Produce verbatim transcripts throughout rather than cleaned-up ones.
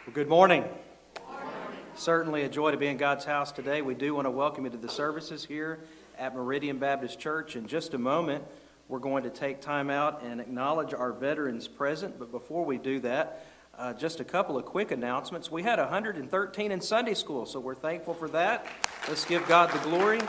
Well, good morning. Good morning. Certainly a joy to be in God's house today. We do want to welcome you to the services here at Meridian Baptist Church. In just a moment, we're going to take time out and acknowledge our veterans present. But before we do that, uh, just a couple of quick announcements. We had one hundred thirteen in Sunday school, so we're thankful for that. Let's give God the glory.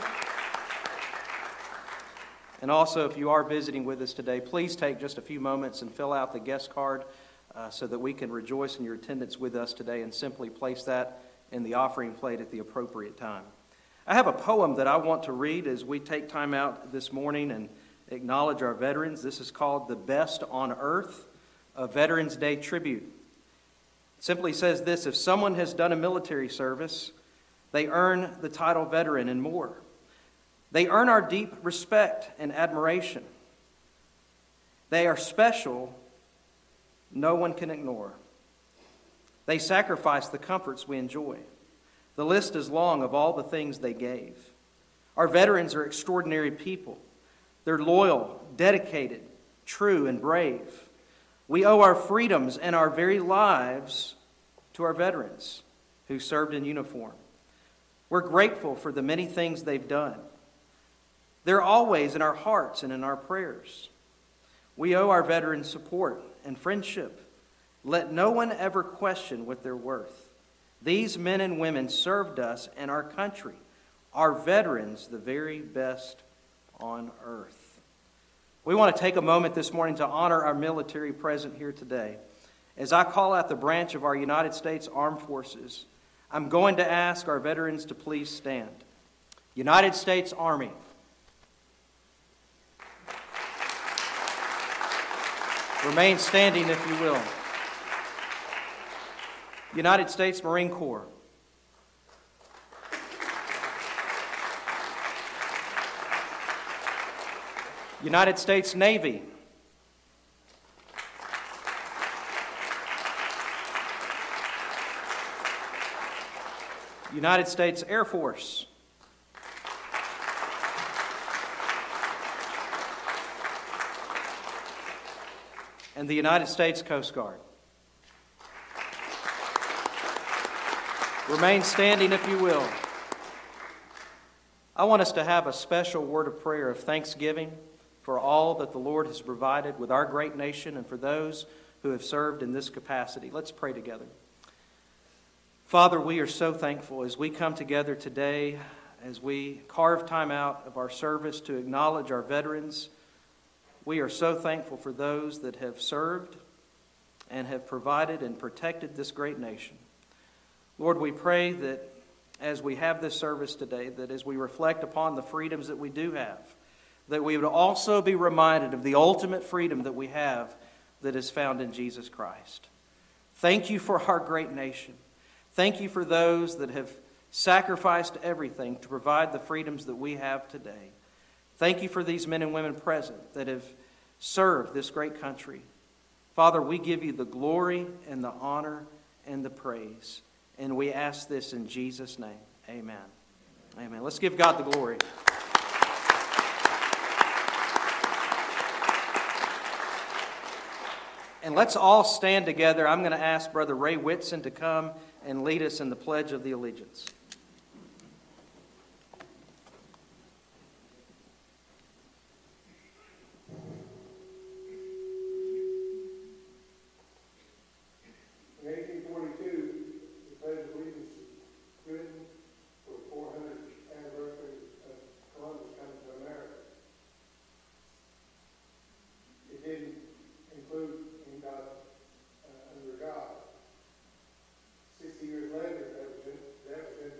And also, if you are visiting with us today, please take just a few moments and fill out the guest card uh, so that we can rejoice in your attendance with us today and simply place that in the offering plate at the appropriate time. I have a poem that I want to read as we take time out this morning and acknowledge our veterans. This is called The Best on Earth, a Veterans Day tribute. It simply says this: if someone has done a military service, they earn the title veteran and more. They earn our deep respect and admiration. They are special, no one can ignore. They sacrifice the comforts we enjoy. The list is long of all the things they gave. Our veterans are extraordinary people. They're loyal, dedicated, true, and brave. We owe our freedoms and our very lives to our veterans who served in uniform. We're grateful for the many things they've done. They're always in our hearts and in our prayers. We owe our veterans support and friendship. Let no one ever question what they're worth. These men and women served us and our country, our veterans, the very best on earth. We want to take a moment this morning to honor our military present here today. As I call out the branch of our United States Armed Forces, I'm going to ask our veterans to please stand. United States Army. Remain standing if you will. United States Marine Corps. United States Navy. United States Air Force. And the United States Coast Guard. Remain standing if you will. I want us to have a special word of prayer of thanksgiving for all that the Lord has provided with our great nation and for those who have served in this capacity. Let's pray together. Father, we are so thankful as we come together today, as we carve time out of our service to acknowledge our veterans. We are so thankful for those that have served and have provided and protected this great nation. Lord, we pray that as we have this service today, that as we reflect upon the freedoms that we do have, that we would also be reminded of the ultimate freedom that we have that is found in Jesus Christ. Thank you for our great nation. Thank you for those that have sacrificed everything to provide the freedoms that we have today. Thank you for these men and women present that have served this great country. Father, we give you the glory and the honor and the praise. And we ask this in Jesus' name. Amen. Amen. Let's give God the glory. And let's all stand together. I'm going to ask Brother Ray Whitson to come and lead us in the Pledge of the Allegiance. Sixty years later, that was, that was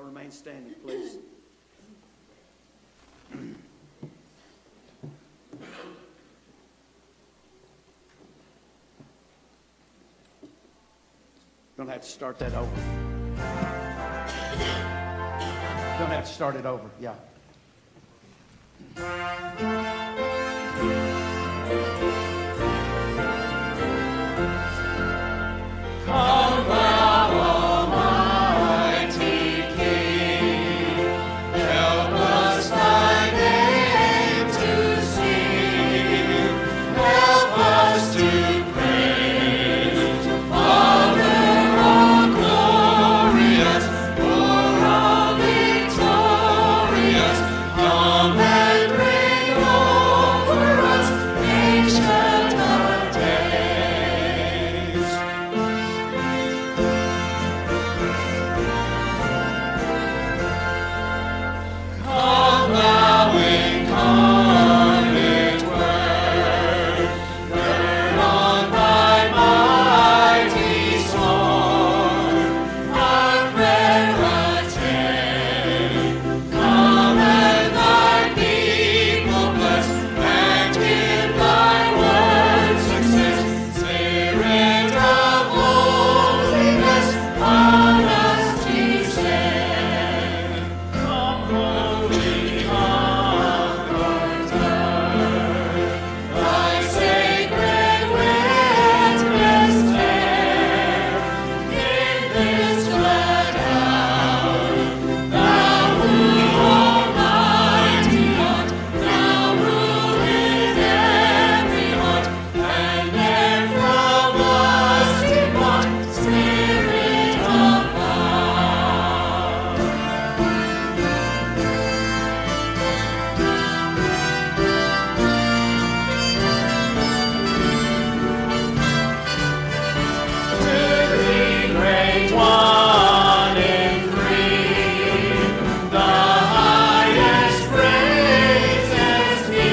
remain standing, please. Don't have to start that over. Don't have to start it over. Yeah. Come thou, Almighty King, help us thy name to sing, help us to praise, Father all glorious, o'er all victorious, come and reign over us, Ancient of Days. Come thou incarnate Word, gird on thy mighty sword, our prayer attend. Come and thy people bless, and give thy word success. Spirit of holiness, on us descend. Come, Holy Comforter, thy sacred witness bear. In this glad hour, thou who almighty art, thou rule in every heart, and there from us depart, Spirit of power. Three great, one in three, the highest praises be.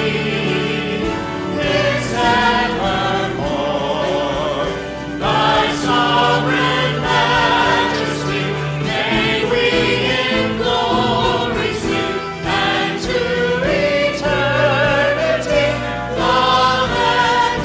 His evermore, thy sovereign majesty, may we in glory see, and to eternity love and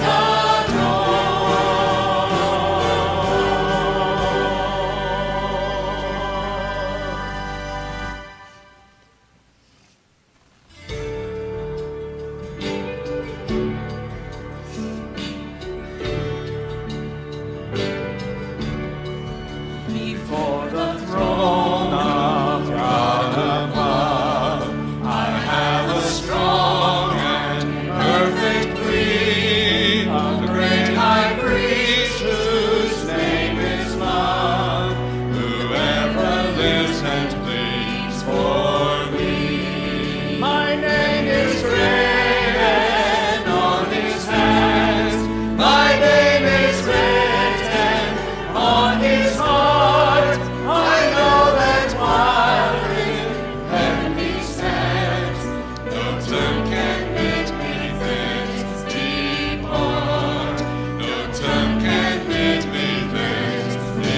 Before the throne of God above, I have a strong and perfect plea, a great high priest whose name is love, whoever lives and pleads for me. My name is written on his hands, my name is written on his heart. I know that while in heaven he stands, no tongue can bid me thence depart. No tongue can bid me thence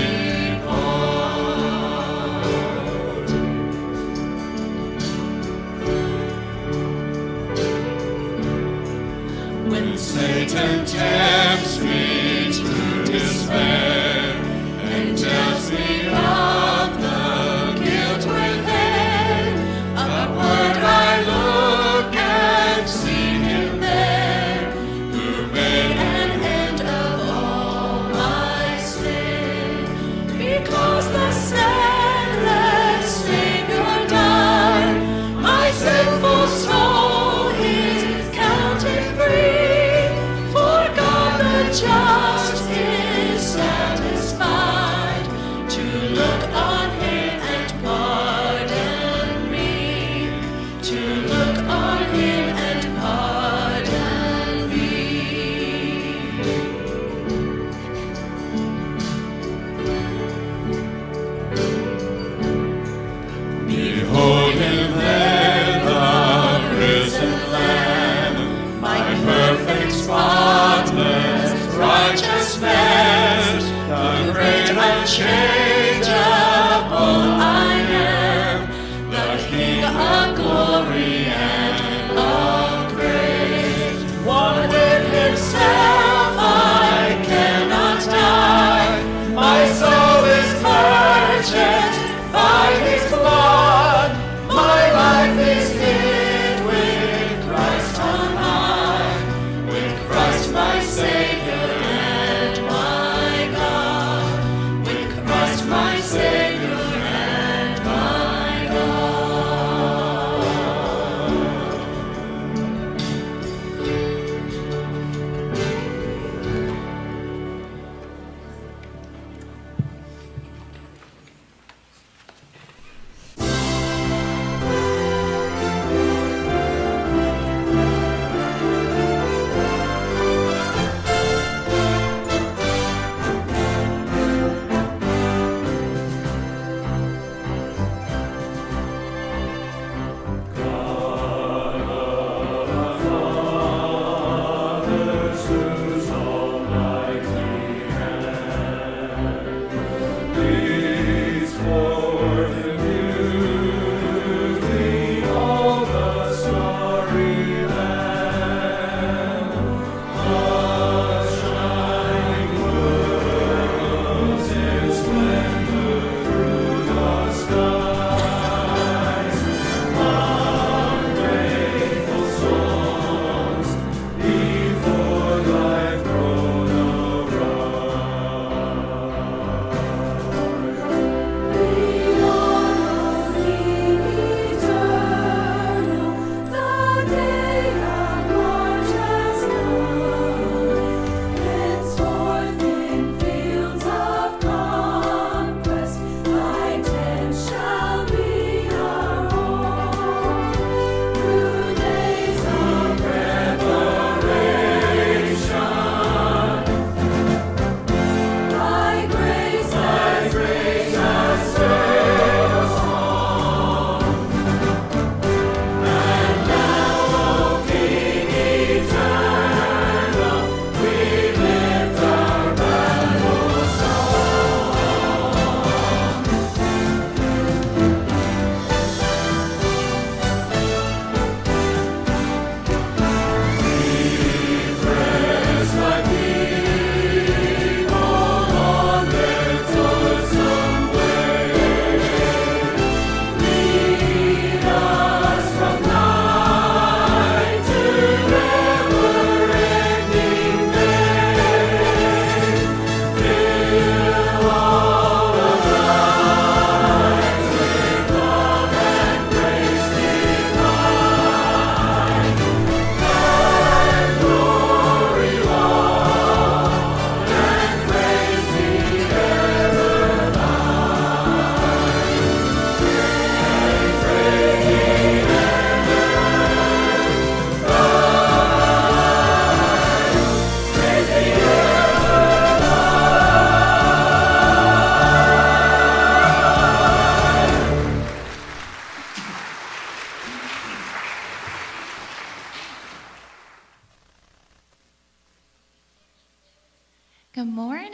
depart. When Satan tempts me to despair and tells me of the guilt within, upward I look and see him there, who made an end of all my sin. Because the sinless Savior died, my sinful soul is counted free. For God the just is satisfied to look on him and pardon me. To look on him and pardon me. Behold him there, the risen Lamb, my perfect, spotless righteousness, the great unchangeable I am.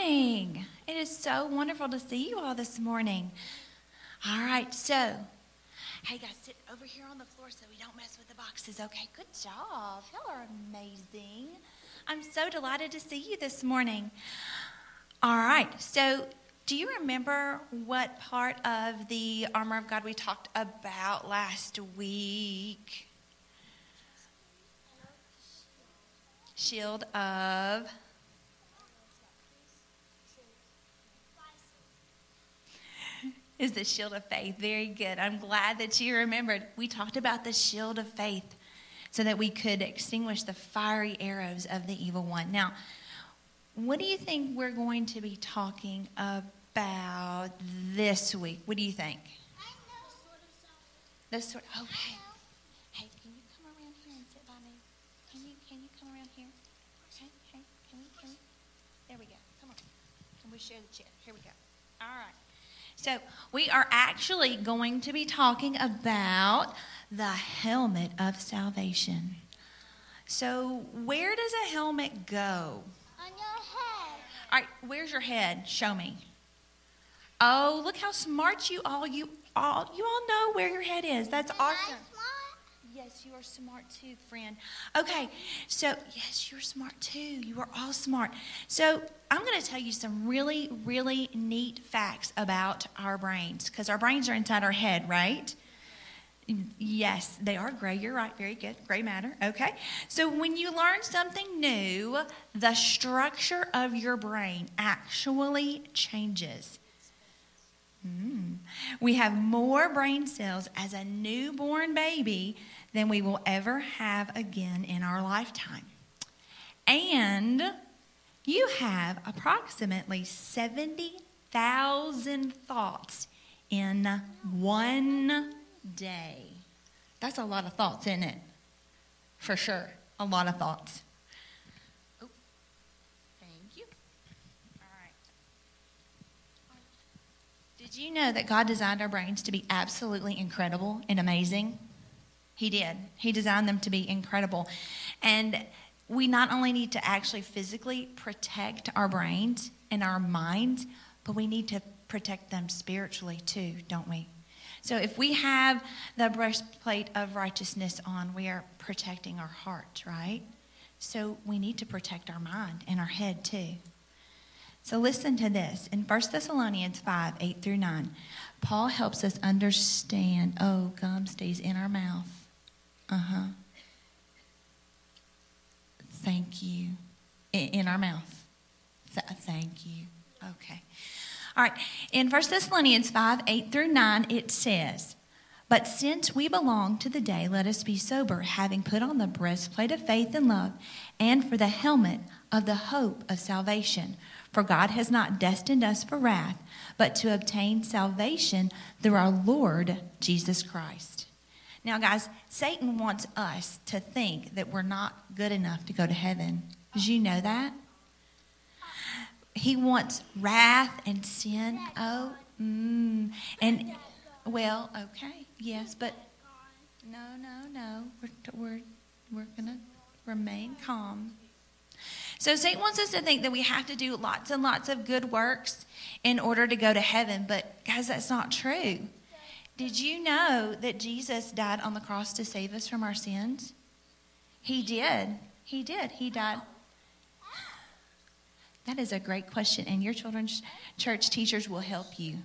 morning. It is so wonderful to see you all this morning. All right, so, hey guys, sit over here on the floor so we don't mess with the boxes. Okay, good job. Y'all are amazing. I'm so delighted to see you this morning. All right, so do you remember what part of the armor of God we talked about last week? Shield of... is the shield of faith. Very good. I'm glad that you remembered. We talked about the shield of faith so that we could extinguish the fiery arrows of the evil one. Now, what do you think we're going to be talking about this week? What do you think? The sword. Oh, hey. Hey, can you come around here and sit by me? Can you, can you come around here? Hey, hey, can you, can you? There we go. Come on. Can we share the chair? Here we go. All right. So we are actually going to be talking about the helmet of salvation. So where does a helmet go? On your head. All right, where's your head? Show me. Oh, look how smart you all you all you all know where your head is. That's Am awesome. I smart? Yes, you are smart too, friend. Okay, so yes, you're smart too. You are all smart. So I'm going to tell you some really, really neat facts about our brains, because our brains are inside our head, right? Yes, they are gray. You're right. Very good. Gray matter. Okay. So when you learn something new, the structure of your brain actually changes. Mm. We have more brain cells as a newborn baby than we will ever have again in our lifetime. And you have approximately seventy thousand thoughts in one day. That's a lot of thoughts, isn't it? For sure. A lot of thoughts. Oh, thank you. All right. Did you know that God designed our brains to be absolutely incredible and amazing? He did. He designed them to be incredible. And we not only need to actually physically protect our brains and our minds, but we need to protect them spiritually too, don't we? So if we have the breastplate of righteousness on, we are protecting our heart, right? So we need to protect our mind and our head too. So listen to this. In First Thessalonians five, eight through nine, Paul helps us understand, oh, gum stays in our mouth. Uh-huh. Thank you. In, in our mouth. Th- thank you. Okay. All right. In First Thessalonians five, eight through nine, it says, "But since we belong to the day, let us be sober, having put on the breastplate of faith and love, and for the helmet of the hope of salvation. For God has not destined us for wrath, but to obtain salvation through our Lord Jesus Christ." Now, guys, Satan wants us to think that we're not good enough to go to heaven. Did you know that? He wants wrath and sin. Oh, mm, and, well, okay, yes, but no, no, no. We're, we're, we're going to remain calm. So Satan wants us to think that we have to do lots and lots of good works in order to go to heaven. But, guys, that's not true. Did you know that Jesus died on the cross to save us from our sins? He did. He did. He died. That is a great question, and your children's church teachers will help you.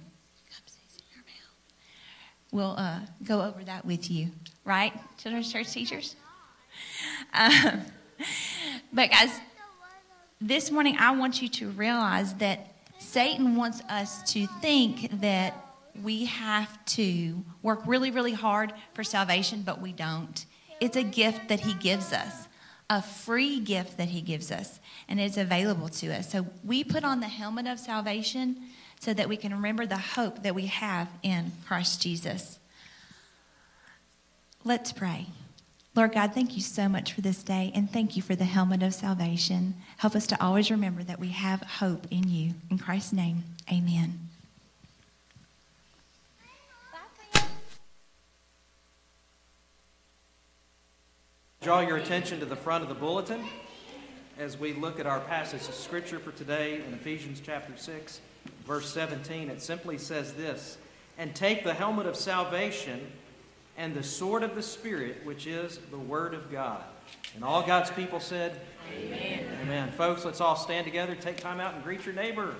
We'll uh, go over that with you, right, children's church teachers? Um, but, guys, this morning I want you to realize that Satan wants us to think that we have to work really, really hard for salvation, but we don't. It's a gift that he gives us, a free gift that he gives us, and it's available to us. So we put on the helmet of salvation so that we can remember the hope that we have in Christ Jesus. Let's pray. Lord God, thank you so much for this day, and thank you for the helmet of salvation. Help us to always remember that we have hope in you. In Christ's name, amen. Draw your attention to the front of the bulletin. as we look at our passage of Scripture for today in Ephesians chapter six, verse seventeen. It simply says this, "And take the helmet of salvation and the sword of the Spirit, which is the Word of God." And all God's people said, Amen. Amen. Folks, let's all stand together, take time out, and greet your neighbor.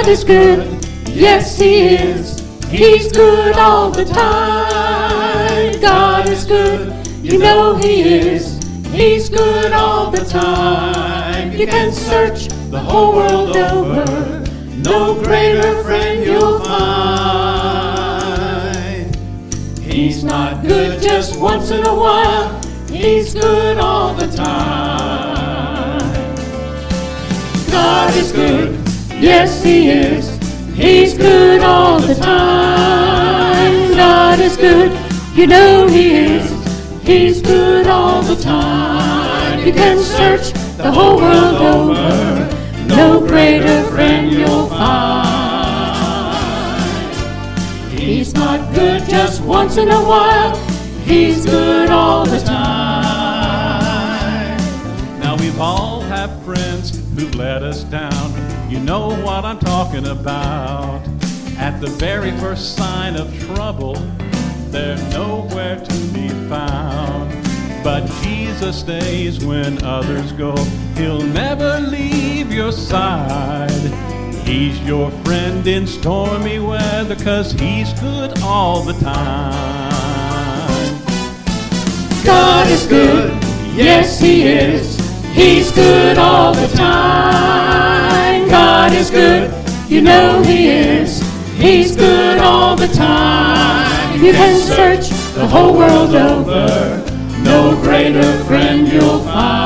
God is good, yes He is. He's good all the time. God is good, you know He is. He's good all the time. You can search the whole world over, no greater friend you'll find. He's not good just once in a while, He's good all the time. God is good, yes He is. He's good all the time. God is good, you know He is. He's good all the time. You can search the whole world over, no greater friend you'll find. He's not good just once in a while, He's good all the time. Now we've all had friends who've let us down. You know what I'm talking about. At the very first sign of trouble, they're nowhere to be found. But Jesus stays when others go. He'll never leave your side. He's your friend in stormy weather, 'cause He's good all the time. God is good, yes He is. He's good all the time. God is good, you know He is. He's good all the time. You can search the whole world over, no greater friend you'll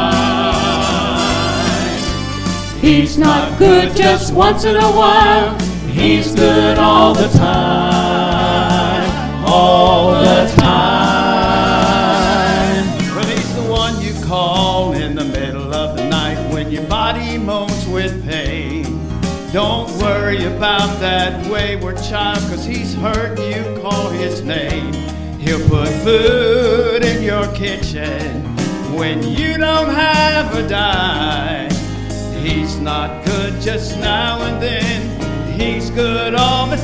find. He's not good just once in a while, He's good all the time, all the time. Well, He's the one you call in the middle of the night when your body moans with pain. Don't worry about that wayward child, 'cause He's heard you call His name. He'll put food in your kitchen when you don't have a dime. He's not good just now and then, He's good all the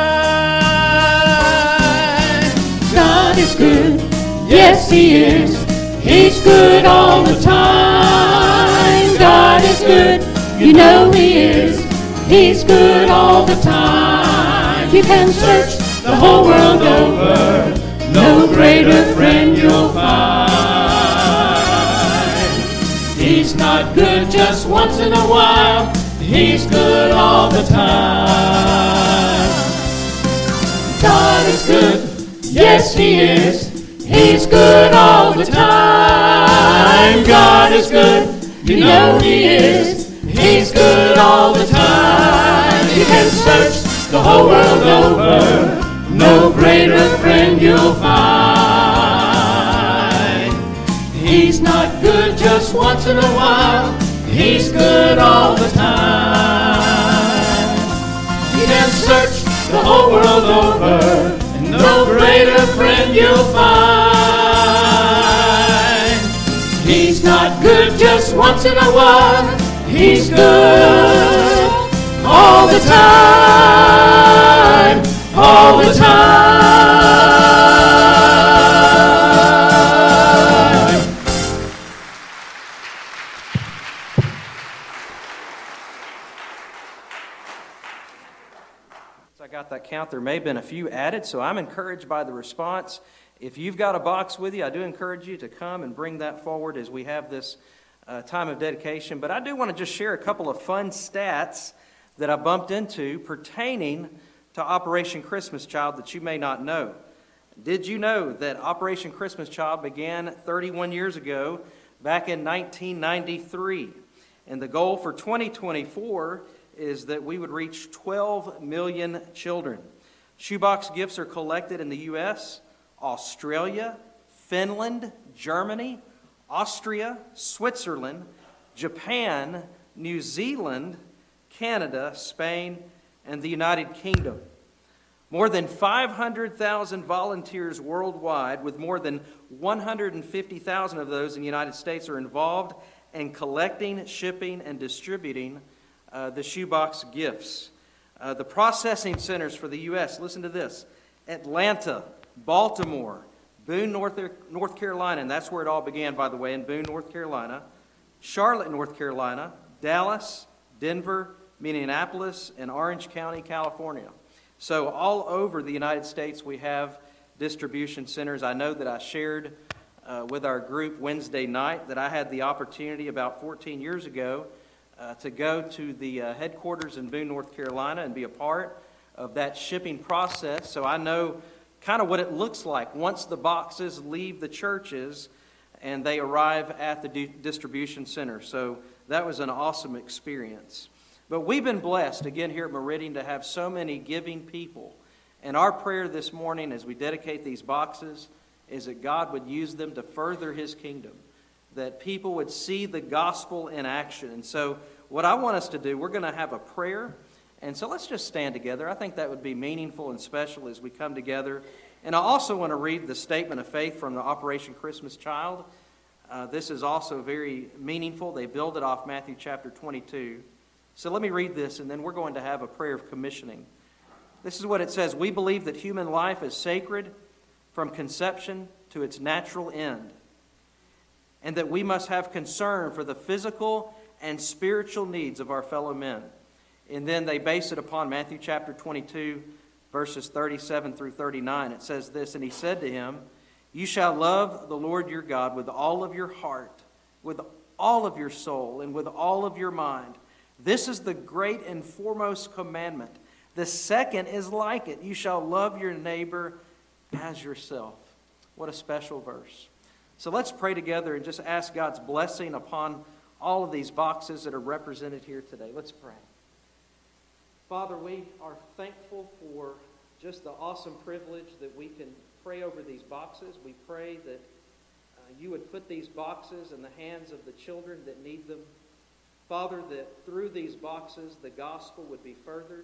time. God is good, yes He is. He's good all the time. God is good, you know He is. He's good all the time. You can search the whole world over, no greater friend you'll find. He's not good just once in a while, He's good all the time. God is good, yes He is. He's good all the time. God is good, you know He is. He's good all the time. You can search the whole world over, no greater friend you'll find. He's not good just once in a while, He's good all the time. You can search the whole world over, and no greater friend you'll find. He's not good just once in a while, He's good all the time, all the time. So I got that count. There may have been a few added, so I'm encouraged by the response. If you've got a box with you, I do encourage you to come and bring that forward as we have this Uh, time of dedication. But I do want to just share a couple of fun stats that I bumped into pertaining to Operation Christmas Child that you may not know. Did you know that Operation Christmas Child began thirty-one years ago, back in nineteen ninety-three? And the goal for twenty twenty-four is that we would reach twelve million children. Shoebox gifts are collected in the U S, Australia, Finland, Germany, Austria, Switzerland, Japan, New Zealand, Canada, Spain, and the United Kingdom. More than five hundred thousand volunteers worldwide, with more than one hundred fifty thousand of those in the United States, are involved in collecting, shipping, and distributing uh, the shoebox gifts. Uh, the processing centers for the U S, listen to this: Atlanta, Baltimore, Boone, North, North Carolina, and that's where it all began, by the way, in Boone, North Carolina, Charlotte, North Carolina, Dallas, Denver, Minneapolis, and Orange County, California. So all over the United States, we have distribution centers. I know that I shared uh, with our group Wednesday night that I had the opportunity about fourteen years ago uh, to go to the uh, headquarters in Boone, North Carolina, and be a part of that shipping process. So I know kind of what it looks like once the boxes leave the churches and they arrive at the di- distribution center. So that was an awesome experience. But we've been blessed, again, here at Meridian to have so many giving people. And our prayer this morning as we dedicate these boxes is that God would use them to further His kingdom, that people would see the gospel in action. And so what I want us to do, we're going to have a prayer. And so let's just stand together. I think that would be meaningful and special as we come together. And I also want to read the statement of faith from the Operation Christmas Child. Uh, this is also very meaningful. They build it off Matthew chapter twenty-two. So let me read this, and then we're going to have a prayer of commissioning. This is what it says. We believe that human life is sacred from conception to its natural end, and that we must have concern for the physical and spiritual needs of our fellow men. And then they base it upon Matthew chapter twenty-two, verses thirty-seven through thirty-nine. It says this, and he said to him, you shall love the Lord your God with all of your heart, with all of your soul, and with all of your mind. This is the great and foremost commandment. The second is like it. You shall love your neighbor as yourself. What a special verse. So let's pray together and just ask God's blessing upon all of these boxes that are represented here today. Let's pray. Father, we are thankful for just the awesome privilege that we can pray over these boxes. We pray that uh, you would put these boxes in the hands of the children that need them. Father, that through these boxes the gospel would be furthered.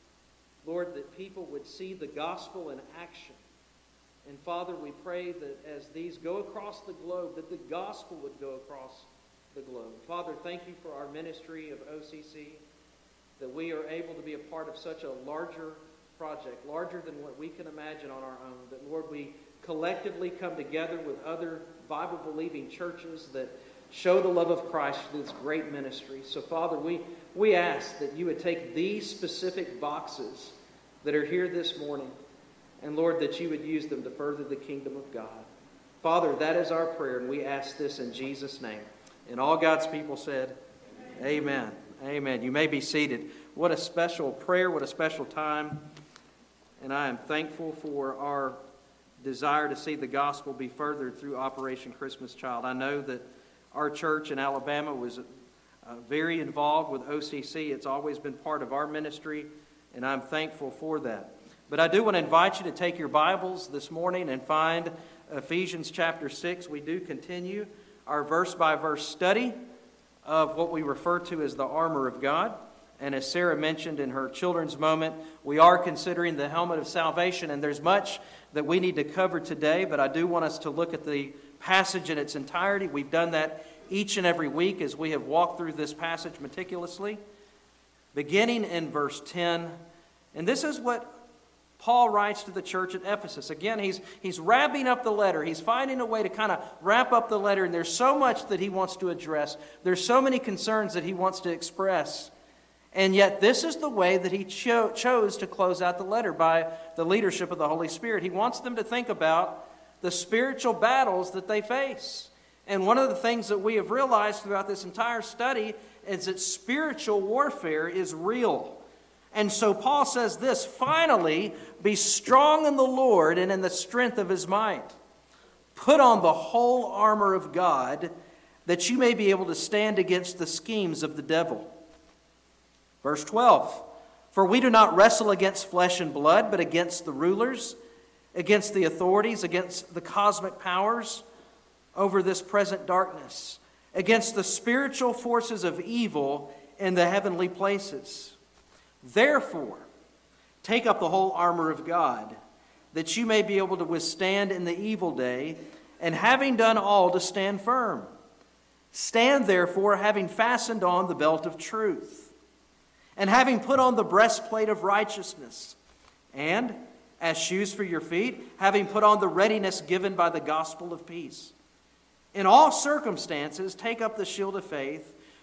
Lord, that people would see the gospel in action. And Father, we pray that as these go across the globe, that the gospel would go across the globe. Father, thank you for our ministry of O C C, that we are able to be a part of such a larger project, larger than what we can imagine on our own. That, Lord, we collectively come together with other Bible-believing churches that show the love of Christ through this great ministry. So, Father, we, we ask that you would take these specific boxes that are here this morning, and, Lord, that you would use them to further the kingdom of God. Father, that is our prayer, and we ask this in Jesus' name. And all God's people said, Amen. Amen. Amen. You may be seated. What a special prayer, what a special time. And I am thankful for our desire to see the gospel be furthered through Operation Christmas Child. I know that our church in Alabama was uh, very involved with O C C. It's always been part of our ministry, and I'm thankful for that. But I do want to invite you to take your Bibles this morning and find Ephesians chapter six. We do continue our verse-by-verse study of what we refer to as the armor of God. And as Sarah mentioned in her children's moment, we are considering the helmet of salvation, and there's much that we need to cover today, but I do want us to look at the passage in its entirety. We've done that each and every week as we have walked through this passage meticulously. Beginning in verse ten, and this is what Paul writes to the church at Ephesus. Again, he's, he's wrapping up the letter. He's finding a way to kind of wrap up the letter, and there's so much that he wants to address. There's so many concerns that he wants to express. And yet this is the way that he cho- chose to close out the letter, by the leadership of the Holy Spirit. He wants them to think about the spiritual battles that they face. And one of the things that we have realized throughout this entire study is that spiritual warfare is real. And so Paul says this, finally, be strong in the Lord and in the strength of his might. Put on the whole armor of God, that you may be able to stand against the schemes of the devil. Verse twelve, for we do not wrestle against flesh and blood, but against the rulers, against the authorities, against the cosmic powers over this present darkness, against the spiritual forces of evil in the heavenly places. Therefore, take up the whole armor of God, that you may be able to withstand in the evil day, and having done all, to stand firm. Stand therefore, having fastened on the belt of truth, and having put on the breastplate of righteousness, and as shoes for your feet, having put on the readiness given by the gospel of peace. In all circumstances, take up the shield of faith,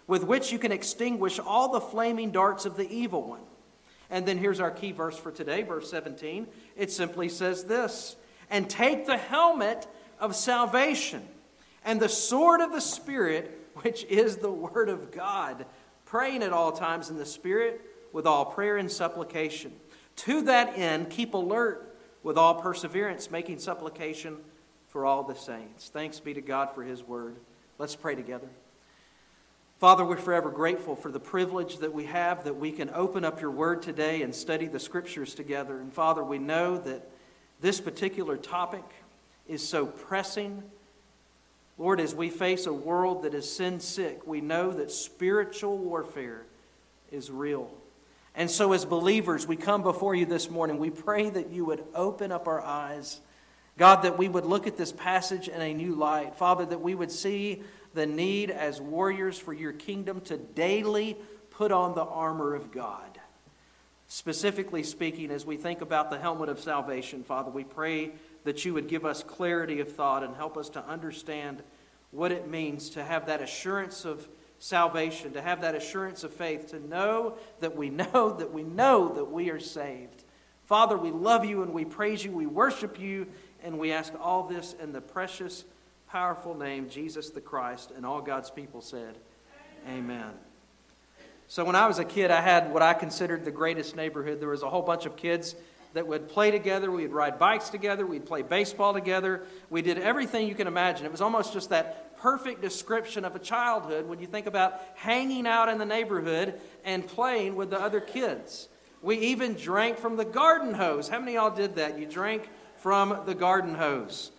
with which you can extinguish all the flaming darts of the evil one. And then here's our key verse for today, verse seventeen. It simply says this, and take the helmet of salvation and the sword of the Spirit, which is the word of God, praying at all times in the Spirit with all prayer and supplication. To that end, keep alert with all perseverance, making supplication for all the saints. Thanks be to God for his word. Let's pray together. Father, we're forever grateful for the privilege that we have that we can open up your word today and study the scriptures together. And Father, we know that this particular topic is so pressing. Lord, as we face a world that is sin sick, we know that spiritual warfare is real. And so as believers, we come before you this morning. We pray that you would open up our eyes. God, that we would look at this passage in a new light. Father, that we would see the need as warriors for your kingdom to daily put on the armor of God. Specifically speaking, as we think about the helmet of salvation, Father, we pray that you would give us clarity of thought and help us to understand what it means to have that assurance of salvation, to have that assurance of faith, to know that we know that we know that we are saved. Father, we love you and we praise you, we worship you, and we ask all this in the precious, powerful name, Jesus the Christ, and all God's people said, Amen. Amen. So when I was a kid, I had what I considered the greatest neighborhood. There was a whole bunch of kids that would play together. We'd ride bikes together. We'd play baseball together. We did everything you can imagine. It was almost just that perfect description of a childhood when you think about hanging out in the neighborhood and playing with the other kids. We even drank from the garden hose. How many of y'all did that? You drank from the garden hose.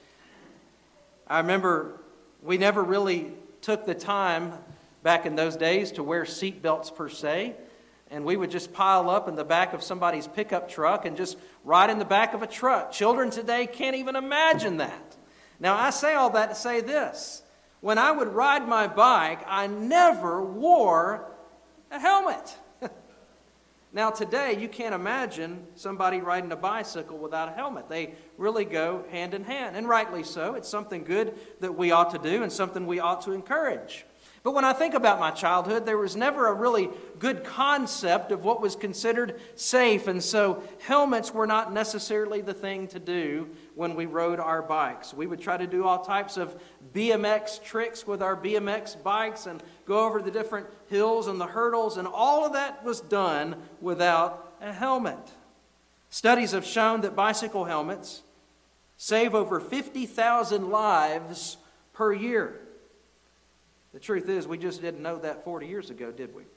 I remember we never really took the time back in those days to wear seat belts per se. And we would just pile up in the back of somebody's pickup truck and just ride in the back of a truck. Children today can't even imagine that. Now, I say all that to say this. When I would ride my bike, I never wore a helmet. Now, today, you can't imagine somebody riding a bicycle without a helmet. They really go hand in hand, and rightly so. It's something good that we ought to do and something we ought to encourage. But when I think about my childhood, there was never a really good concept of what was considered safe, and so helmets were not necessarily the thing to do when we rode our bikes. We would try to do all types of B M X tricks with our B M X bikes and go over the different hills and the hurdles, and all of that was done without a helmet. Studies have shown that bicycle helmets save over fifty thousand lives per year. The truth is, we just didn't know that forty years ago, did we?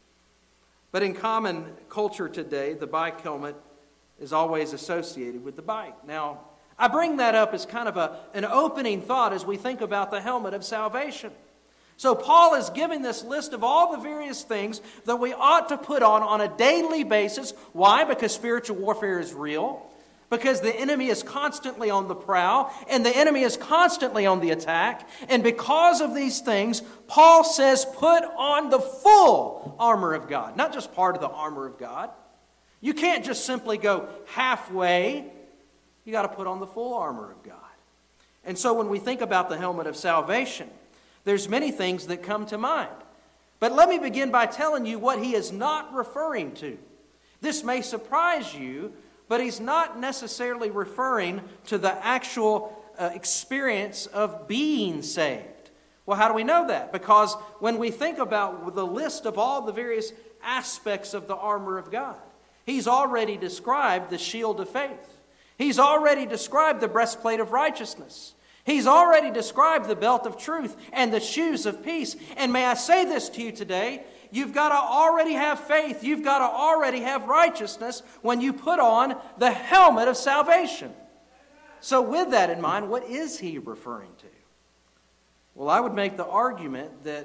But in common culture today, the bike helmet is always associated with the bike. Now, I bring that up as kind of a, an opening thought as we think about the helmet of salvation. So Paul is giving this list of all the various things that we ought to put on on a daily basis. Why? Because spiritual warfare is real. Because the enemy is constantly on the prowl, and the enemy is constantly on the attack. And because of these things, Paul says, put on the full armor of God. Not just part of the armor of God. You can't just simply go halfway. You got to put on the full armor of God. And so when we think about the helmet of salvation, there's many things that come to mind. But let me begin by telling you what he is not referring to. This may surprise you, but he's not necessarily referring to the actual uh, experience of being saved. Well, how do we know that? Because when we think about the list of all the various aspects of the armor of God, he's already described the shield of faith. He's already described the breastplate of righteousness. He's already described the belt of truth and the shoes of peace. And may I say this to you today, you've got to already have faith. You've got to already have righteousness when you put on the helmet of salvation. So with that in mind, what is he referring to? Well, I would make the argument that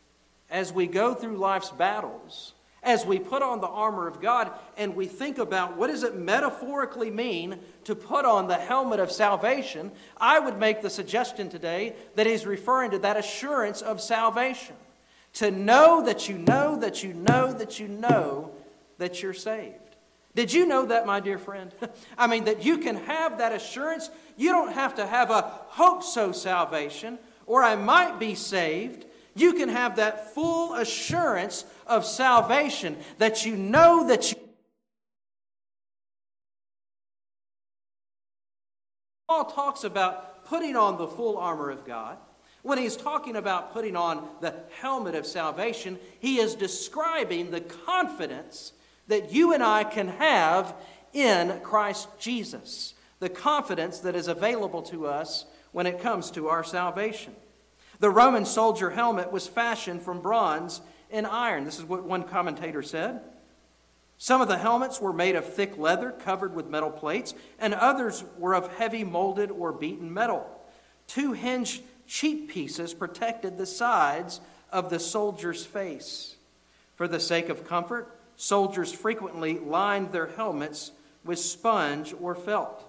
as we go through life's battles, as we put on the armor of God and we think about what does it metaphorically mean to put on the helmet of salvation, I would make the suggestion today that he's referring to that assurance of salvation. To know that you know that you know that you know that you're saved. Did you know that, my dear friend? I mean, that you can have that assurance. You don't have to have a hope-so salvation, or I might be saved. You can have that full assurance of salvation that you know that you. Paul talks about putting on the full armor of God. When he's talking about putting on the helmet of salvation, he is describing the confidence that you and I can have in Christ Jesus. The confidence that is available to us when it comes to our salvation. The Roman soldier helmet was fashioned from bronze and iron. This is what one commentator said. Some of the helmets were made of thick leather covered with metal plates, and others were of heavy molded or beaten metal. Two hinged cheek pieces protected the sides of the soldier's face. For the sake of comfort, soldiers frequently lined their helmets with sponge or felt.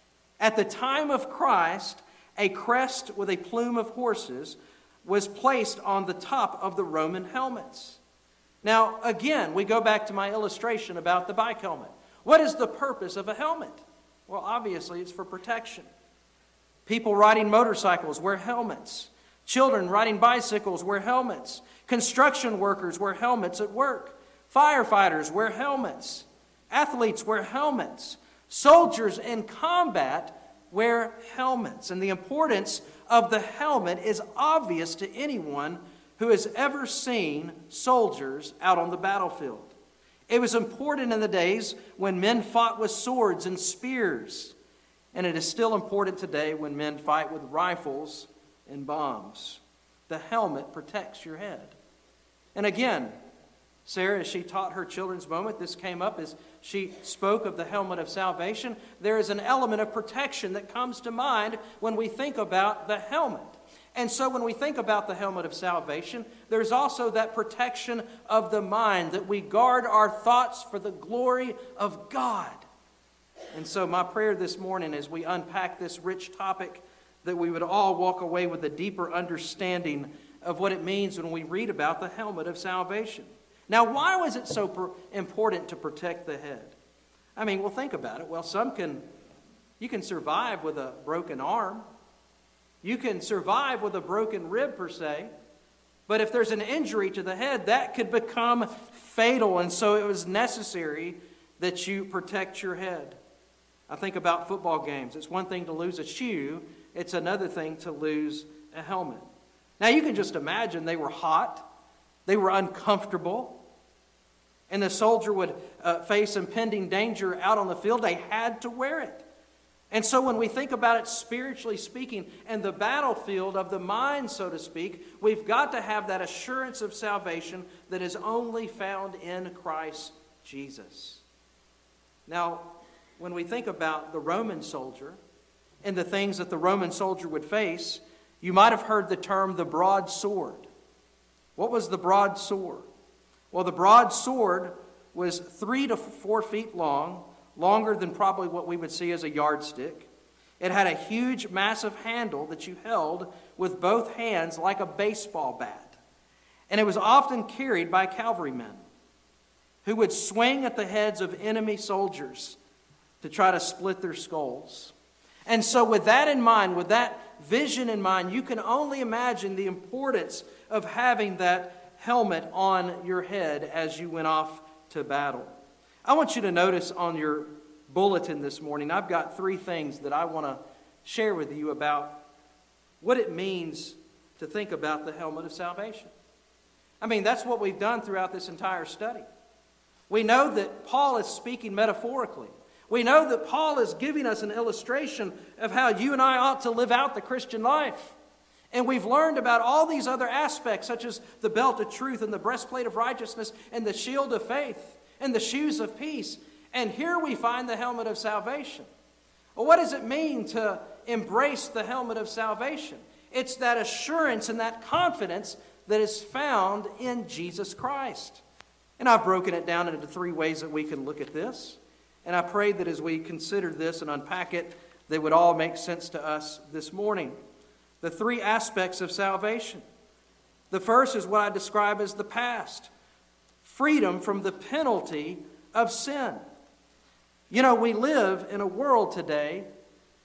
At the time of Christ, a crest with a plume of horses was placed on the top of the Roman helmets. Now, again, we go back to my illustration about the bike helmet. What is the purpose of a helmet? Well, obviously, it's for protection. People riding motorcycles wear helmets. Children riding bicycles wear helmets. Construction workers wear helmets at work. Firefighters wear helmets. Athletes wear helmets. Soldiers in combat wear helmets. And the importance of the helmet is obvious to anyone who has ever seen soldiers out on the battlefield. It was important in the days when men fought with swords and spears. And it is still important today when men fight with rifles and bombs. The helmet protects your head. And again, Sarah, as she taught her children's moment, this came up as she spoke of the helmet of salvation. There is an element of protection that comes to mind when we think about the helmet. And so when we think about the helmet of salvation, there's also that protection of the mind, that we guard our thoughts for the glory of God. And so my prayer this morning as we unpack this rich topic, that we would all walk away with a deeper understanding of what it means when we read about the helmet of salvation. Now, why was it so per- important to protect the head? I mean, well, think about it. Well, some can, you can survive with a broken arm. You can survive with a broken rib, per se. But if there's an injury to the head, that could become fatal. And so it was necessary that you protect your head. I think about football games. It's one thing to lose a shoe. It's another thing to lose a helmet. Now, you can just imagine they were hot. They were uncomfortable. And the soldier would uh, face impending danger out on the field. They had to wear it. And so when we think about it spiritually speaking, and the battlefield of the mind, so to speak, we've got to have that assurance of salvation that is only found in Christ Jesus. Now, when we think about the Roman soldier and the things that the Roman soldier would face, you might have heard the term the broadsword. What was the broadsword? Well, the broadsword was three to four feet long, longer than probably what we would see as a yardstick. It had a huge, massive handle that you held with both hands like a baseball bat. And it was often carried by cavalrymen who would swing at the heads of enemy soldiers to try to split their skulls. And so with that in mind, with that vision in mind, you can only imagine the importance of having that helmet on your head as you went off to battle. I want you to notice on your bulletin this morning, I've got three things that I want to share with you about what it means to think about the helmet of salvation. I mean, that's what we've done throughout this entire study. We know that Paul is speaking metaphorically. We know that Paul is giving us an illustration of how you and I ought to live out the Christian life. And we've learned about all these other aspects, such as the belt of truth and the breastplate of righteousness and the shield of faith and the shoes of peace. And here we find the helmet of salvation. Well, what does it mean to embrace the helmet of salvation? It's that assurance and that confidence that is found in Jesus Christ. And I've broken it down into three ways that we can look at this. And I pray that as we consider this and unpack it, they would all make sense to us this morning. The three aspects of salvation. The first is what I describe as the past. Freedom from the penalty of sin. You know, we live in a world today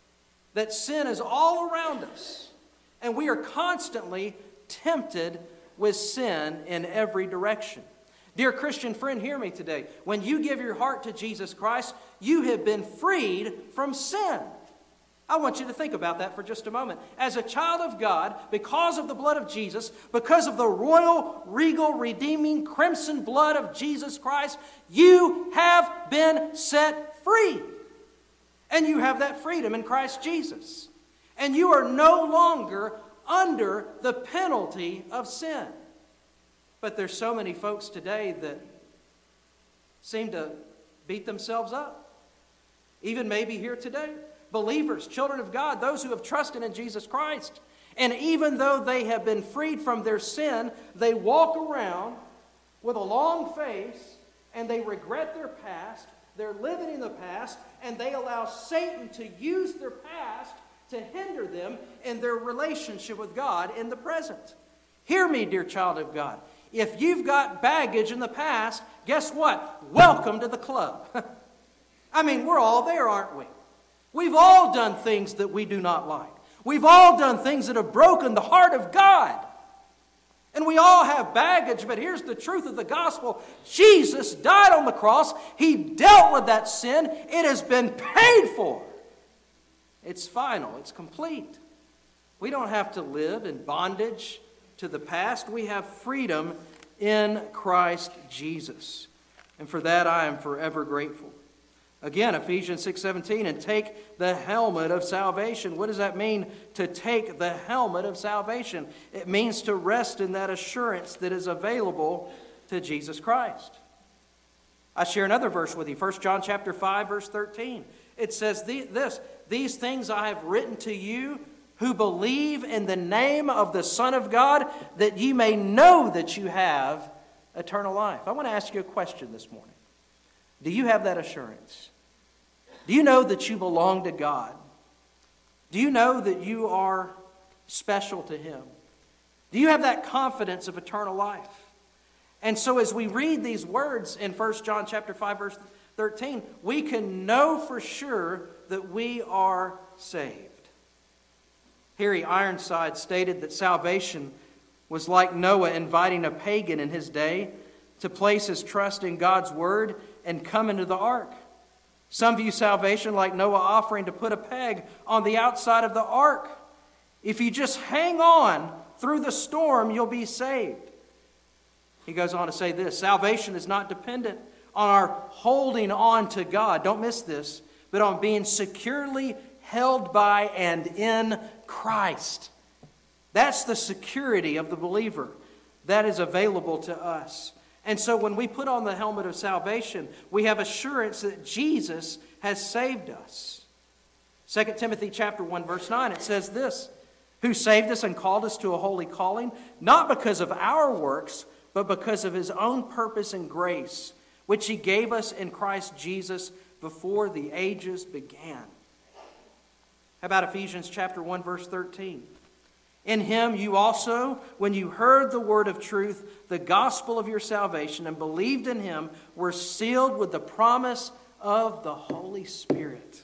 that sin is all around us. And we are constantly tempted with sin in every direction. Dear Christian friend, hear me today. When you give your heart to Jesus Christ, you have been freed from sin. I want you to think about that for just a moment. As a child of God, because of the blood of Jesus, because of the royal, regal, redeeming, crimson blood of Jesus Christ, you have been set free. And you have that freedom in Christ Jesus. And you are no longer under the penalty of sin. But there's so many folks today that seem to beat themselves up. Even maybe here today. Believers, children of God, those who have trusted in Jesus Christ. And even though they have been freed from their sin, they walk around with a long face and they regret their past. They're living in the past and they allow Satan to use their past to hinder them in their relationship with God in the present. Hear me, dear child of God. If you've got baggage in the past, guess what? Welcome to the club. I mean, we're all there, aren't we? We've all done things that we do not like. We've all done things that have broken the heart of God. And we all have baggage, but here's the truth of the gospel. Jesus died on the cross. He dealt with that sin. It has been paid for. It's final. It's complete. We don't have to live in bondage to the past. We have freedom in Christ Jesus. And for that I am forever grateful. Again, Ephesians six seventeen, and take the helmet of salvation. What does that mean, to take the helmet of salvation? It means to rest in that assurance that is available to Jesus Christ. I share another verse with you, First John chapter five, verse thirteen. It says this, these things I have written to you who believe in the name of the Son of God, that you may know that you have eternal life. I want to ask you a question this morning. Do you have that assurance? Do you know that you belong to God? Do you know that you are special to Him? Do you have that confidence of eternal life? And so as we read these words in First John chapter five, verse thirteen, we can know for sure that we are saved. Harry Ironside stated that salvation was like Noah inviting a pagan in his day to place his trust in God's word and come into the ark. Some view salvation like Noah offering to put a peg on the outside of the ark. If you just hang on through the storm, you'll be saved. He goes on to say this, salvation is not dependent on our holding on to God, don't miss this, but on being securely held by and in Christ. That's the security of the believer that is available to us. And so when we put on the helmet of salvation, we have assurance that Jesus has saved us. Second Timothy chapter one, verse nine, it says this, who saved us and called us to a holy calling, not because of our works, but because of His own purpose and grace, which He gave us in Christ Jesus before the ages began. How about Ephesians chapter one, verse thirteen? In Him you also, when you heard the word of truth, the gospel of your salvation, and believed in Him, were sealed with the promise of the Holy Spirit.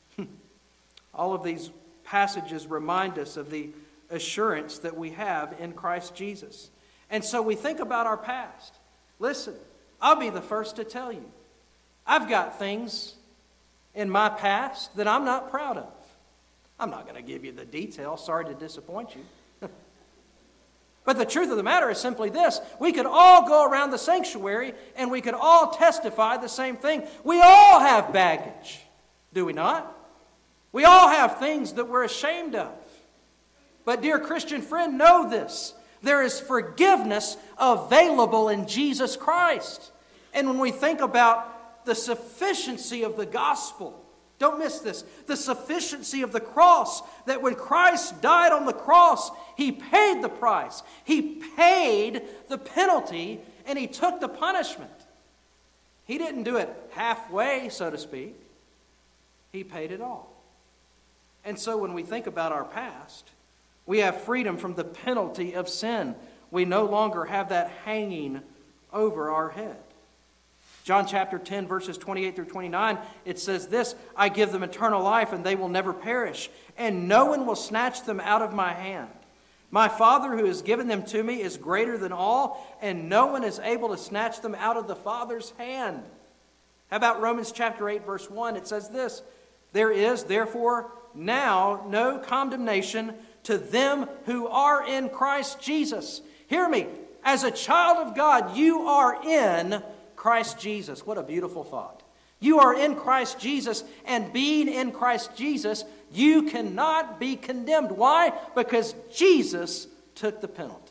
All of these passages remind us of the assurance that we have in Christ Jesus. And so we think about our past. Listen, I'll be the first to tell you, I've got things in my past that I'm not proud of. I'm not going to give you the details. Sorry to disappoint you. But the truth of the matter is simply this. We could all go around the sanctuary and we could all testify the same thing. We all have baggage, do we not? We all have things that we're ashamed of. But dear Christian friend, know this. There is forgiveness available in Jesus Christ. And when we think about the sufficiency of the gospel, don't miss this. The sufficiency of the cross, that when Christ died on the cross, He paid the price. He paid the penalty and He took the punishment. He didn't do it halfway, so to speak. He paid it all. And so when we think about our past, we have freedom from the penalty of sin. We no longer have that hanging over our head. John chapter ten, verses twenty-eight through twenty-nine, it says this, I give them eternal life and they will never perish, and no one will snatch them out of my hand. My Father who has given them to me is greater than all, and no one is able to snatch them out of the Father's hand. How about Romans chapter eight, verse one? It says this, there is therefore now no condemnation to them who are in Christ Jesus. Hear me, as a child of God, you are in Christ Jesus. What a beautiful thought. You are in Christ Jesus, and being in Christ Jesus, you cannot be condemned. Why? Because Jesus took the penalty.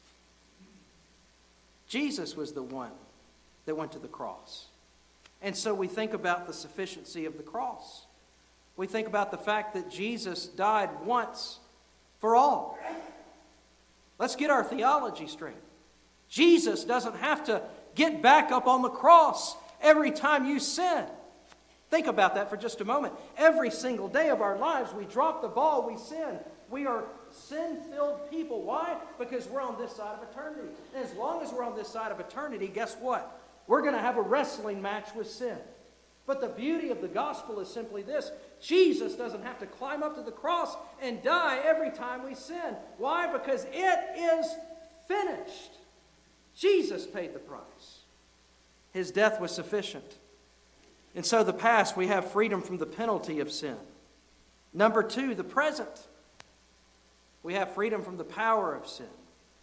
Jesus was the one that went to the cross. And so we think about the sufficiency of the cross. We think about the fact that Jesus died once for all. Let's get our theology straight. Jesus doesn't have to get back up on the cross every time you sin. Think about that for just a moment. Every single day of our lives, we drop the ball, we sin. We are sin-filled people. Why? Because we're on this side of eternity. And as long as we're on this side of eternity, guess what? We're going to have a wrestling match with sin. But the beauty of the gospel is simply this. Jesus doesn't have to climb up to the cross and die every time we sin. Why? Because it is finished. Jesus paid the price. His death was sufficient. And so the past, we have freedom from the penalty of sin. Number two, the present. We have freedom from the power of sin.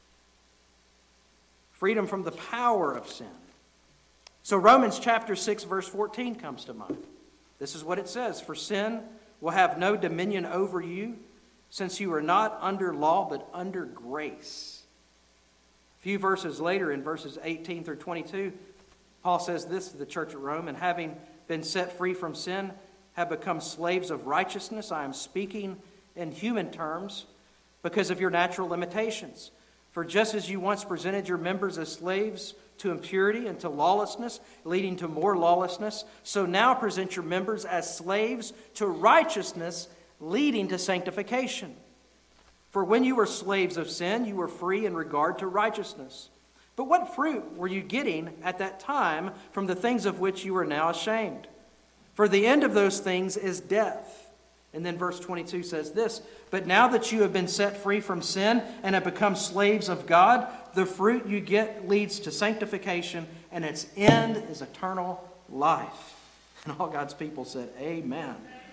Freedom from the power of sin. So Romans chapter six, verse fourteen comes to mind. This is what it says. For sin will have no dominion over you, since you are not under law, but under grace. A few verses later, in verses eighteen through twenty-two, Paul says this to the church at Rome, and having been set free from sin, have become slaves of righteousness. I am speaking in human terms because of your natural limitations. For just as you once presented your members as slaves to impurity and to lawlessness, leading to more lawlessness, so now present your members as slaves to righteousness, leading to sanctification. For when you were slaves of sin, you were free in regard to righteousness. But what fruit were you getting at that time from the things of which you are now ashamed? For the end of those things is death. And then verse twenty-two says this, but now that you have been set free from sin and have become slaves of God, the fruit you get leads to sanctification, and its end is eternal life. And all God's people said, amen.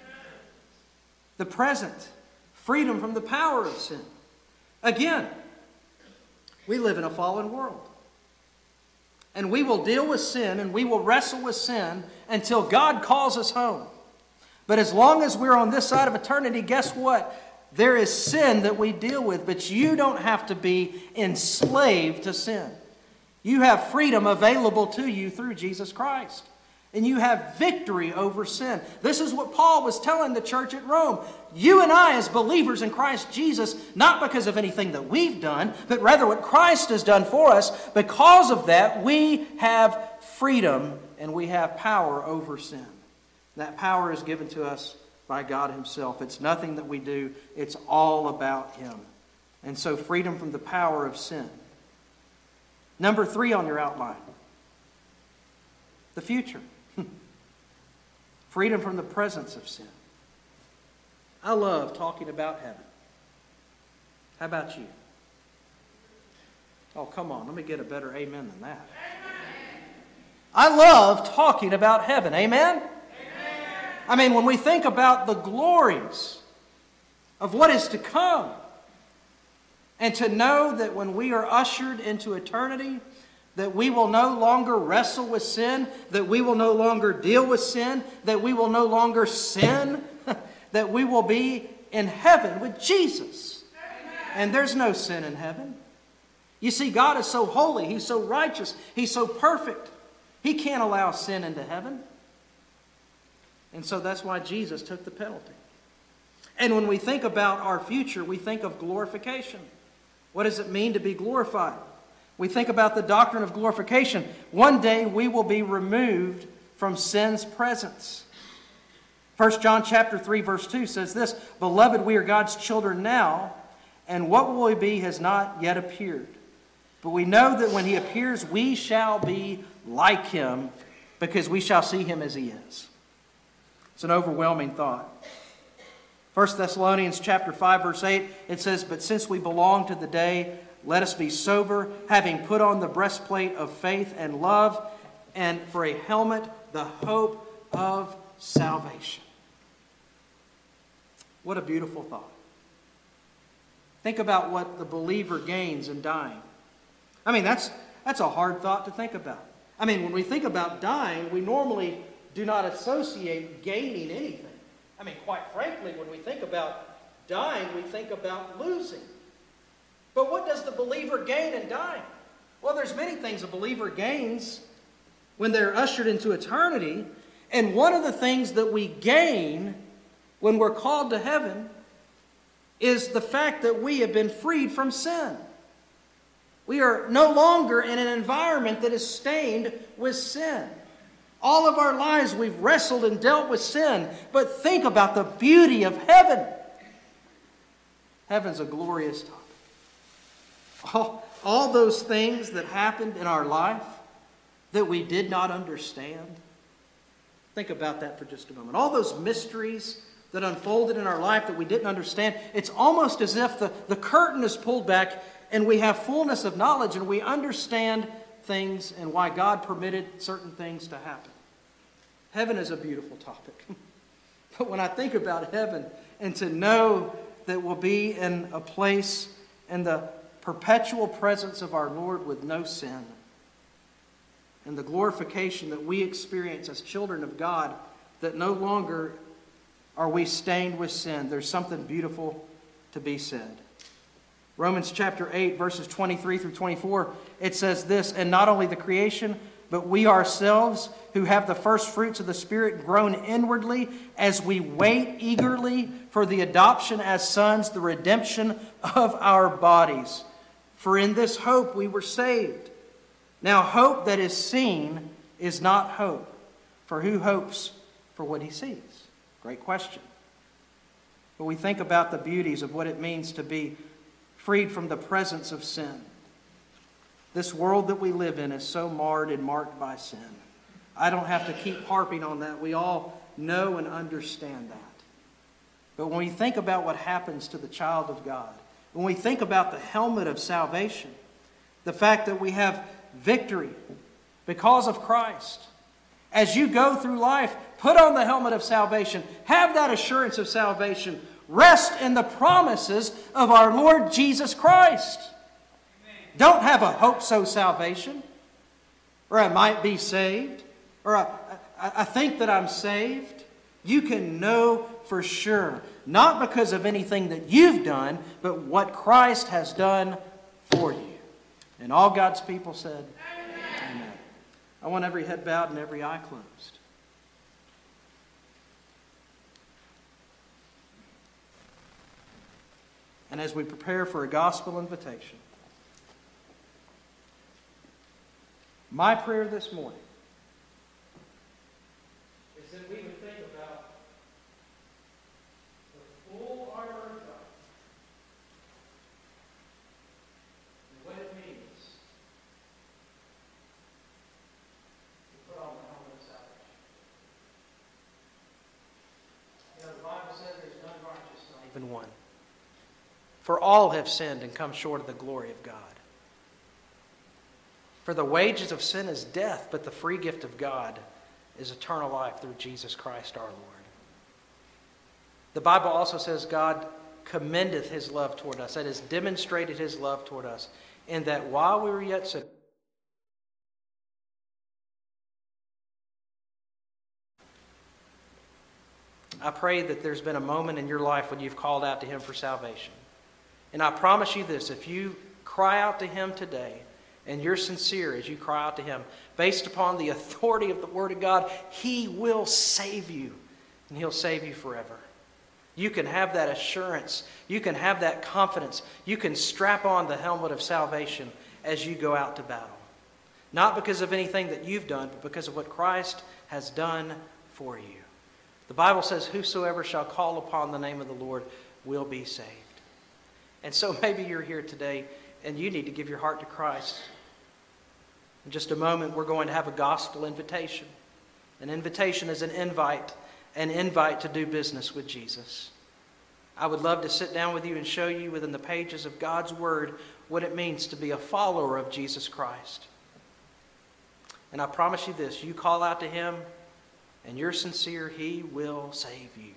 The present, freedom from the power of sin. Again, we live in a fallen world. And we will deal with sin and we will wrestle with sin until God calls us home. But as long as we're on this side of eternity, guess what? There is sin that we deal with, but you don't have to be enslaved to sin. You have freedom available to you through Jesus Christ. And you have victory over sin. This is what Paul was telling the church at Rome. You and I, as believers in Christ Jesus, not because of anything that we've done, but rather what Christ has done for us, because of that, we have freedom and we have power over sin. That power is given to us by God himself. It's nothing that we do. It's all about him. And so freedom from the power of sin. Number three on your outline. The future. Freedom from the presence of sin. I love talking about heaven. How about you? Oh, come on. Let me get a better amen than that. Amen. I love talking about heaven. Amen? I mean, when we think about the glories of what is to come, and to know that when we are ushered into eternity, that we will no longer wrestle with sin, that we will no longer deal with sin, that we will no longer sin, that we will be in heaven with Jesus. And there's no sin in heaven. You see, God is so holy, he's so righteous, he's so perfect. He can't allow sin into heaven. And so that's why Jesus took the penalty. And when we think about our future, we think of glorification. What does it mean to be glorified? We think about the doctrine of glorification. One day we will be removed from sin's presence. First John chapter three verse two says this, Beloved, we are God's children now, and what will we be has not yet appeared. But we know that when he appears, we shall be like him, because we shall see him as he is. It's an overwhelming thought. First Thessalonians chapter five, verse eight, it says, "But since we belong to the day, let us be sober, having put on the breastplate of faith and love, and for a helmet, the hope of salvation." What a beautiful thought. Think about what the believer gains in dying. I mean, that's, that's a hard thought to think about. I mean, when we think about dying, we normally do not associate gaining anything. I mean, quite frankly, when we think about dying, we think about losing. But what does the believer gain in dying? Well, there's many things a believer gains when they're ushered into eternity. And one of the things that we gain when we're called to heaven is the fact that we have been freed from sin. We are no longer in an environment that is stained with sin. All of our lives we've wrestled and dealt with sin. But think about the beauty of heaven. Heaven's a glorious topic. All, all those things that happened in our life that we did not understand. Think about that for just a moment. All those mysteries that unfolded in our life that we didn't understand. It's almost as if the, the curtain is pulled back and we have fullness of knowledge and we understand things and why God permitted certain things to happen. Heaven is a beautiful topic. But when I think about heaven and to know that we'll be in a place in the perpetual presence of our Lord with no sin, and the glorification that we experience as children of God, that no longer are we stained with sin, there's something beautiful to be said. Romans chapter eight, verses twenty-three through twenty-four, it says this, "And not only the creation, but we ourselves, who have the first fruits of the Spirit, groan inwardly as we wait eagerly for the adoption as sons, the redemption of our bodies. For in this hope we were saved. Now hope that is seen is not hope. For who hopes for what he sees?" Great question. But we think about the beauties of what it means to be freed from the presence of sin. This world that we live in is so marred and marked by sin. I don't have to keep harping on that. We all know and understand that. But when we think about what happens to the child of God, when we think about the helmet of salvation, the fact that we have victory because of Christ, as you go through life, put on the helmet of salvation. Have that assurance of salvation. Rest in the promises of our Lord Jesus Christ. Amen. Don't have a hope-so salvation, or I might be saved, or I, I, I think that I'm saved. You can know for sure, not because of anything that you've done, but what Christ has done for you. And all God's people said, Amen. Amen. I want every head bowed and every eye closed. And as we prepare for a gospel invitation, my prayer this morning is that we would think about the full armor of God and what it means to put on the helmet of salvation. You know, the Bible says there's none righteous, not even one. For all have sinned and come short of the glory of God. For the wages of sin is death, but the free gift of God is eternal life through Jesus Christ our Lord. The Bible also says God commendeth his love toward us, that is, demonstrated his love toward us, in that while we were yet sinners, I pray that there's been a moment in your life when you've called out to him for salvation. And I promise you this, if you cry out to him today, and you're sincere as you cry out to him, based upon the authority of the Word of God, he will save you, and he'll save you forever. You can have that assurance. You can have that confidence. You can strap on the helmet of salvation as you go out to battle. Not because of anything that you've done, but because of what Christ has done for you. The Bible says, whosoever shall call upon the name of the Lord will be saved. And so maybe you're here today and you need to give your heart to Christ. In just a moment, we're going to have a gospel invitation. An invitation is an invite, an invite to do business with Jesus. I would love to sit down with you and show you within the pages of God's Word what it means to be a follower of Jesus Christ. And I promise you this, you call out to Him and you're sincere, He will save you.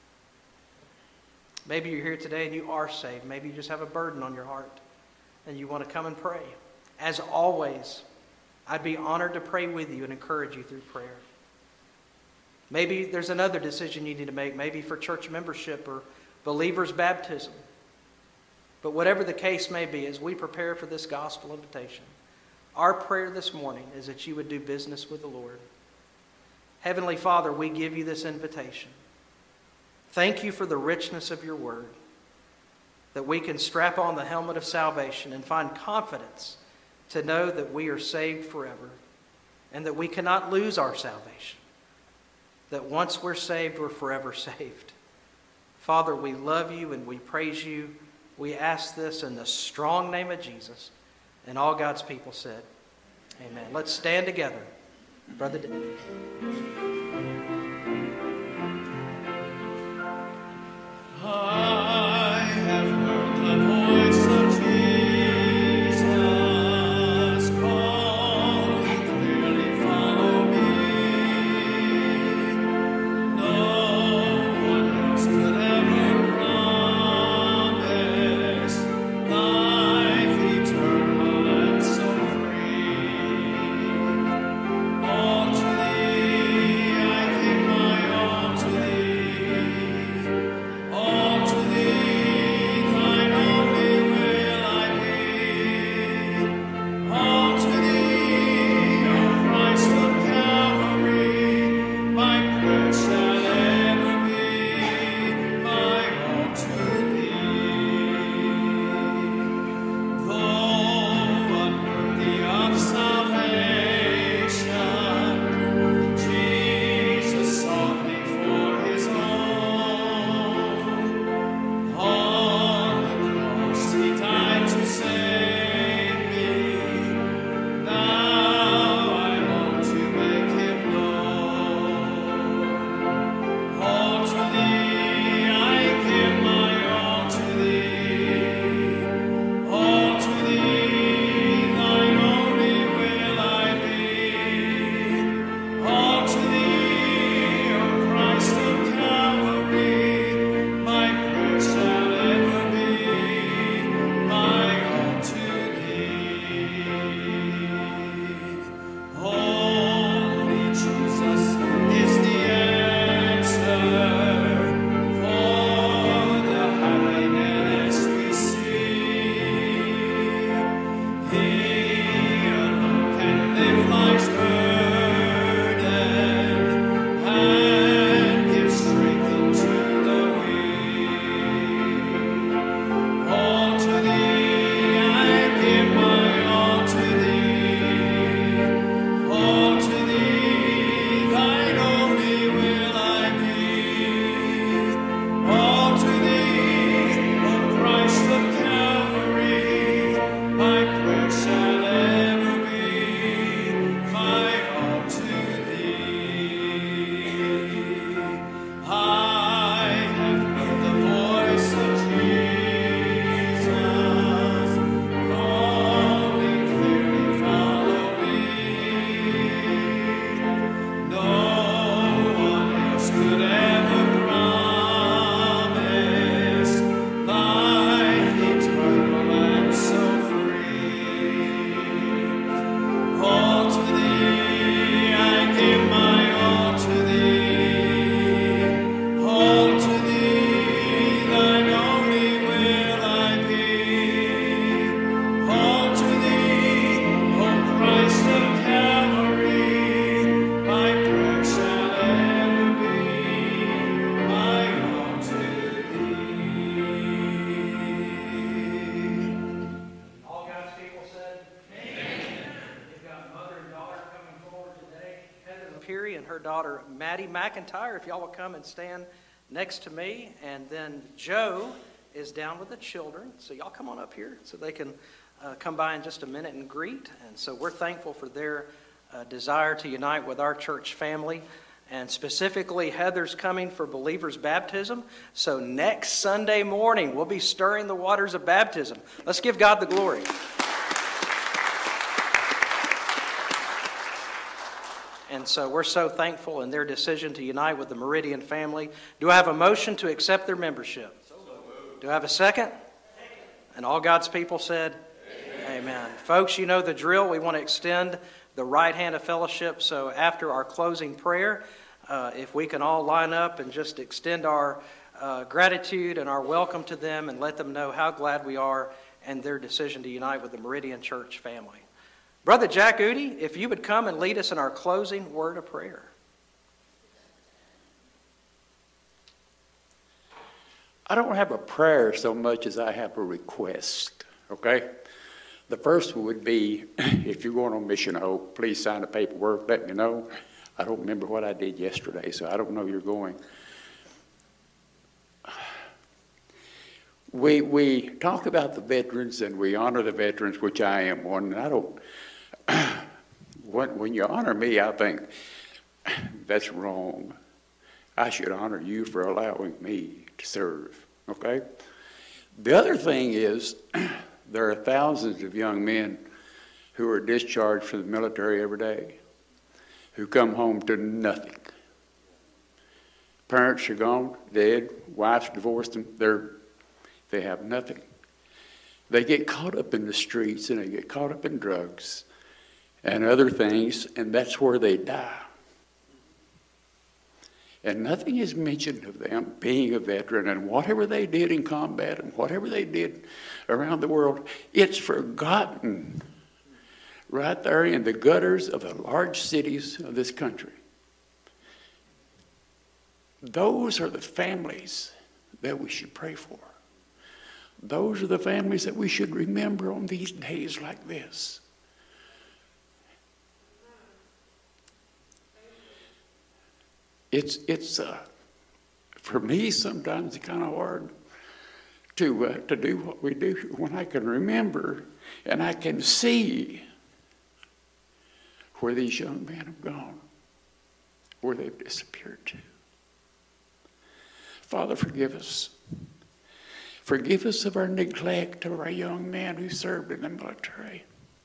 Maybe you're here today and you are saved. Maybe you just have a burden on your heart and you want to come and pray. As always, I'd be honored to pray with you and encourage you through prayer. Maybe there's another decision you need to make, maybe for church membership or believer's baptism. But whatever the case may be, as we prepare for this gospel invitation, our prayer this morning is that you would do business with the Lord. Heavenly Father, we give you this invitation. Thank you for the richness of your word, that we can strap on the helmet of salvation and find confidence to know that we are saved forever and that we cannot lose our salvation, that once we're saved, we're forever saved. Father, we love you and we praise you. We ask this in the strong name of Jesus. And all God's people said, amen. Let's stand together. Brother David. I have heard the voice of Jesus calling, clearly follow me. No one else could ever promise life eternal and so free. All to Thee I give my all to Thee. All to Thee, Thine only will I be. All to Thee, O Christ of Calvary, my prayer shall ever be. My all to Thee. Though unworthy of salvation, Jesus sought me for His own. On the cross He died to save me. Now I long to make Him known. All to Thee I give my all to Thee. All to Thee, Thine only will I be. All to Thee, O Christ of Calvary, my prayer shall ever be. My all to Thee. Only Jesus is the answer for the happiness we seek. He alone can lift life's burden and give strength unto the weak. All to Thee I give my all to Thee. All to Thee, Thine only will I be. All to Thee, O Christ of Calvary, my prayer shall ever be. My all to Thee. I have heard the voice of Jesus calling, clearly follow me. No one else could ever promise life eternal and so free. All to Thee I give my all to Thee. All to Thee, Thine only will I be. All to Thee, O Christ of Calvary, my prayer shall ever be. My all to Thee. All God's people said, amen. We've got mother and daughter coming forward today. Heather Lapiri and her daughter Maddie McIntyre, if y'all will come and stand next to me. And then Joe is down with the children. So y'all come on up here so they can uh, come by in just a minute and greet. And so we're thankful for their uh, desire to unite with our church family. And specifically, Heather's coming for believers' baptism. So next Sunday morning, we'll be stirring the waters of baptism. Let's give God the glory. And so we're so thankful in their decision to unite with the Meridian family. Do I have a motion to accept their membership? So Do I have a second? And all God's people said, Amen. Amen. Folks, you know the drill. We want to extend the right hand of fellowship. So after our closing prayer, uh, if we can all line up and just extend our uh, gratitude and our welcome to them and let them know how glad we are and their decision to unite with the Meridian Church family. Brother Jack Udi, if you would come and lead us in our closing word of prayer. I don't have a prayer so much as I have a request, okay? The first one would be, if you're going on Mission Hope, please sign the paperwork, let me know. I don't remember what I did yesterday, so I don't know you're going. We we talk about the veterans and we honor the veterans, which I am one, and I don't, when, when you honor me, I think that's wrong. I should honor you for allowing me to serve, okay? The other thing is, there are thousands of young men who are discharged from the military every day, who come home to nothing. Parents are gone, dead, wives divorced them, they're, they have nothing. They get caught up in the streets and they get caught up in drugs and other things, and that's where they die. And nothing is mentioned of them being a veteran, and whatever they did in combat and whatever they did around the world, it's forgotten right there in the gutters of the large cities of this country. Those are the families that we should pray for. Those are the families that we should remember on these days like this. It's, it's uh, for me, sometimes it's kind of hard to, uh, to do what we do when I can remember and I can see where these young men have gone, where they've disappeared to. Father, forgive us. Forgive us of our neglect of our young men who served in the military.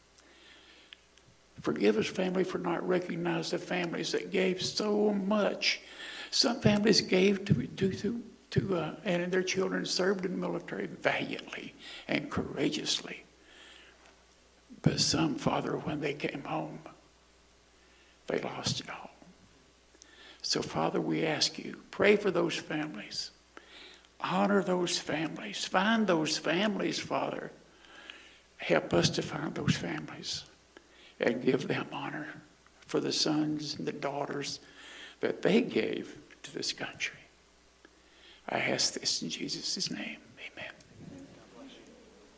Forgive us, family, for not recognizing the families that gave so much. Some families gave to, to, to, to uh, and their children served in the military valiantly and courageously. But some, Father, when they came home, they lost it all. So, Father, we ask you, pray for those families. Honor those families. Find those families, Father. Help us to find those families and give them honor for the sons and the daughters that they gave to this country. I ask this in Jesus' name.